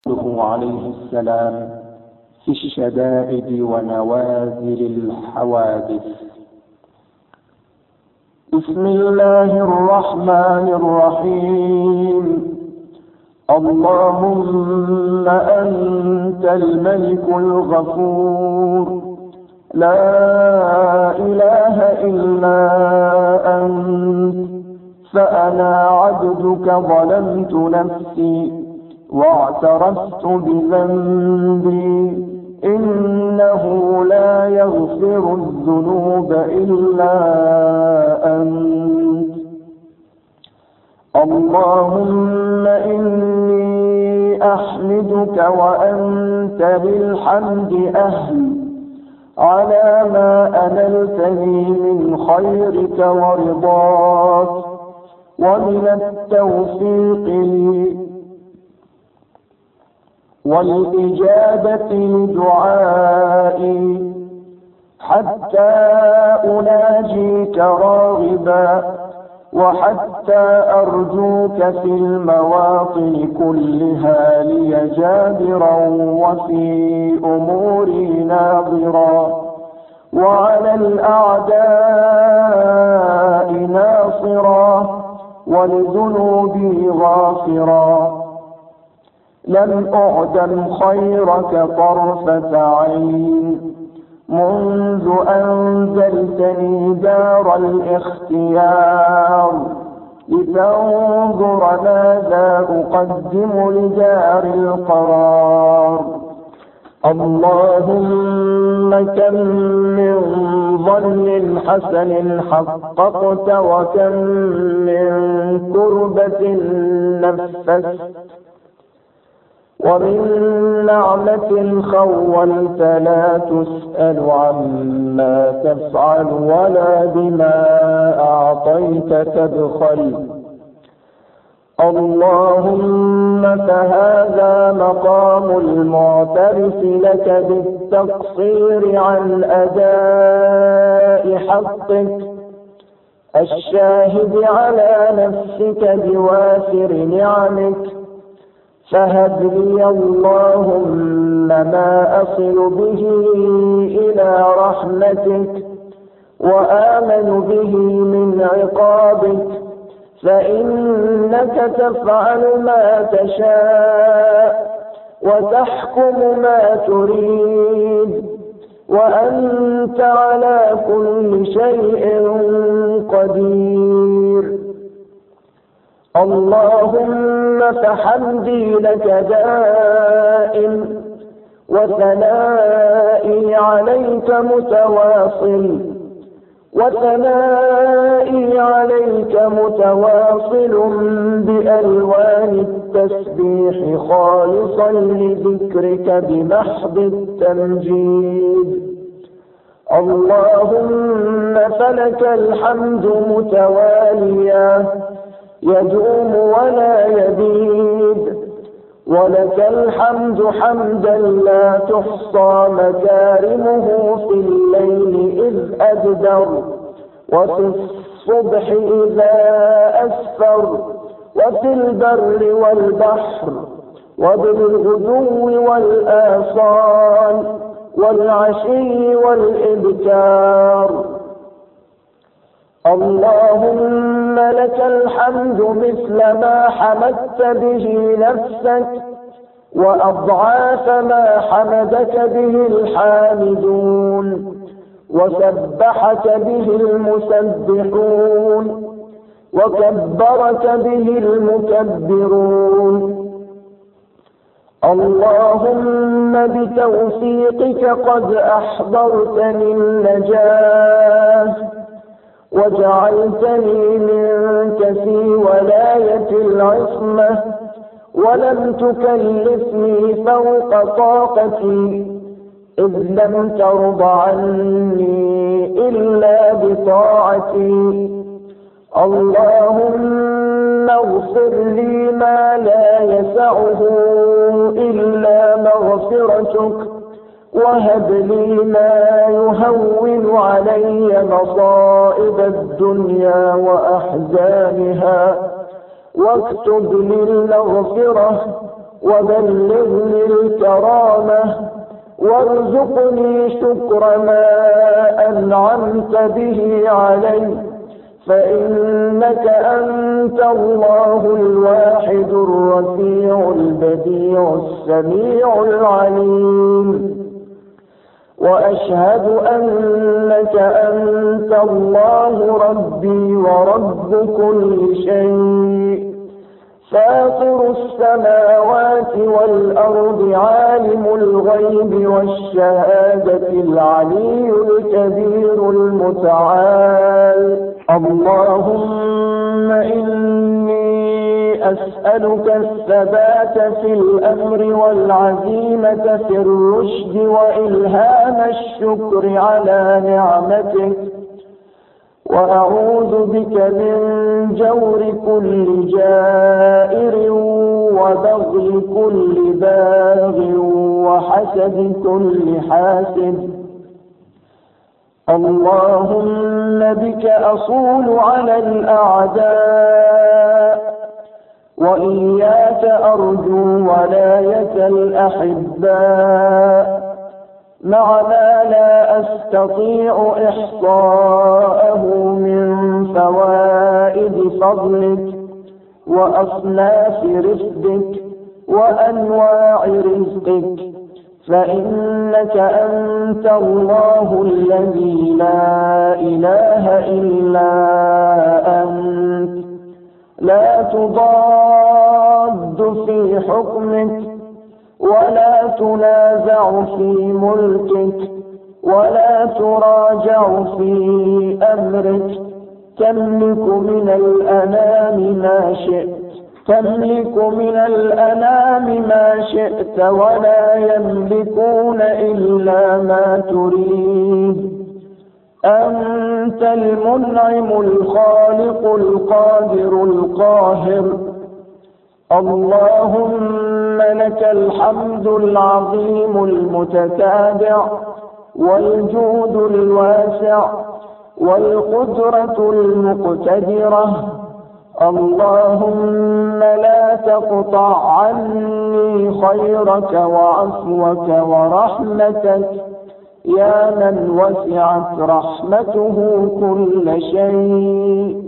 عليه السلام في الشدائد ونوازل الحوادث. بسم الله الرحمن الرحيم. اللهم أنت الملك الغفور، لا إله إلا أنت، فأنا عبدك ظلمت نفسي واعترفت بذنبي، إنه لا يغفر الذنوب إلا أنت. اللهم إني أحمدك وأنت بالحمد أهل على ما أنلتني من خيرك ورضاك ومن التوفيق لي والإجابة لدعائي، حتى أناجيك راغبا وحتى أرجوك في المواطن كلها لي جابرا وفي أموري ناظرا وعلى الأعداء ناصرا ولذنوبي غافرا. لم أعدم خيرك طرفة عين منذ أنزلتني دار الاختيار، لتنظر ماذا أقدم لدار القرار. اللهم كم من ظن حسن حققت، وكم من كربة نفست، ومن نعمة خولت لا تسأل عما تفعل ولا بما أعطيت تبخل. اللهم فهذا مقام المعترف لك بالتقصير عن أداء حقك، الشاهد على نفسك بوافر نعمك، فهب لي اللهم ما أصل به إلى رحمتك وآمن به من عقابك، فإنك تفعل ما تشاء وتحكم ما تريد، وأنت على كل شيء قدير. اللهم فحمدي لك دائم وثنائي عليك متواصل، وثنائي عليك متواصل بألوان التسبيح خالصا لذكرك بمحض التمجيد. اللهم فلك الحمد متواليا يدوم ولا يبيد، ولك الحمد حمدا لا تحصى مكارمه في الليل إذ أدبر، وفي الصبح إذا أسفر، وفي البر والبحر، وبالغدو والآصال، والعشي والإبكار. اللهم لك الحمد مثل ما حمدت به نفسك، وأضعاف ما حمدك به الحامدون، وسبحك به المسبحون، وكبرك به المكبرون. اللهم بتوفيقك قد أحضرتني النجاة، وجعلتني منك في ولاية العصمة، ولم تكلفني فوق طاقتي، إذ لم ترض عني إلا بطاعتي. اللهم اغفر لي ما لا يسعه إلا مغفرتك، وهب لي ما يهون علي مصائب الدنيا وأحزانها، واكتب لي المغفرة وبلغني الكرامة وارزقني شكر ما أنعمت به علي، فإنك أنت الله الواحد الرفيع البديع السميع العليم. وأشهد أنك أنت الله ربي ورب كل شيء، فاطر السماوات والأرض، عالم الغيب والشهادة، العلي الكبير المتعال. اللهم إني أسألك الثبات في الأمر والعزيمة في الرشد وإلهام الشكر على نعمتك، وأعوذ بك من جور كل جائر وبغي كل باغ وحسد كل حاسد. اللهم بك أصول على الأعداء، وإياك أرجو ولاية الأحباء، مع ما لا أستطيع إحصاءه من فوائد فضلك وأصناف رفدك وأنواع رزقك، فإنك أنت الله الذي لا إله إلا أنت، لا تضاد في حكمك ولا تنازع في ملكك ولا تراجع في أمرك، تملك من الأنام ما شئت ولا يملكون إلا ما تريد. أنت المنعم الخالق القادر القاهر. اللهم لك الحمد العظيم المتتابع، والجود الواسع، والقدرة المقتدرة. اللهم لا تقطع عني خيرك وعفوك ورحمتك، يا من وسعت رحمته كل شيء.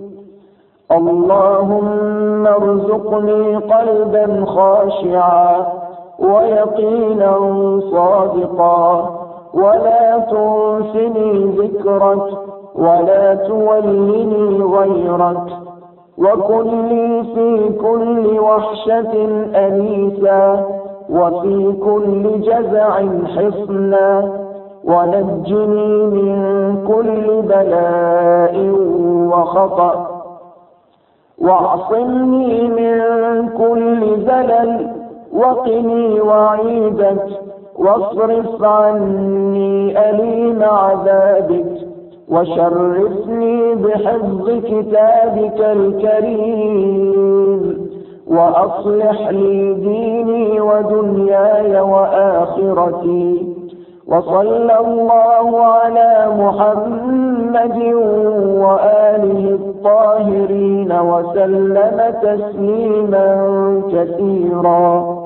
اللهم ارزقني قلبا خاشعا ويقينا صادقا، ولا تنسني ذكرك ولا تولني غيرك، وكن لي في كل وحشة أنيسا، وفي كل جزع حصنا، ونجني من كل بلاء وخطأ، واعصمني من كل زلل، وقني وعيدك، واصرف عني أليم عذابك، وشرفني بحفظ كتابك الكريم، وأصلح لي ديني ودنياي وآخرتي. وصلى الله على محمد وآله الطاهرين وسلم تسليما كثيرا.